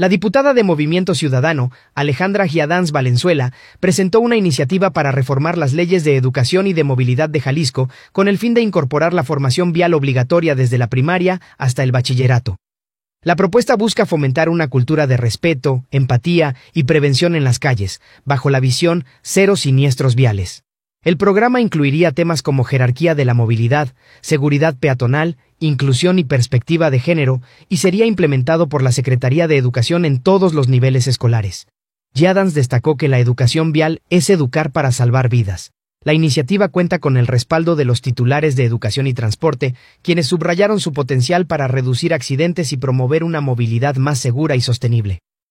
La diputada de Movimiento Ciudadano, Alejandra Giadans Valenzuela, presentó una iniciativa para reformar las leyes de educación y de movilidad de Jalisco con el fin de incorporar la formación vial obligatoria desde la primaria hasta el bachillerato. La propuesta busca fomentar una cultura de respeto, empatía y prevención en las calles, bajo la visión Cero Siniestros Viales. El programa incluiría temas como jerarquía de la movilidad, seguridad peatonal, inclusión y perspectiva de género, y sería implementado por la Secretaría de Educación en todos los niveles escolares. Giadans destacó que la educación vial es educar para salvar vidas. La iniciativa cuenta con el respaldo de los titulares de Educación y Transporte, quienes subrayaron su potencial para reducir accidentes y promover una movilidad más segura y sostenible.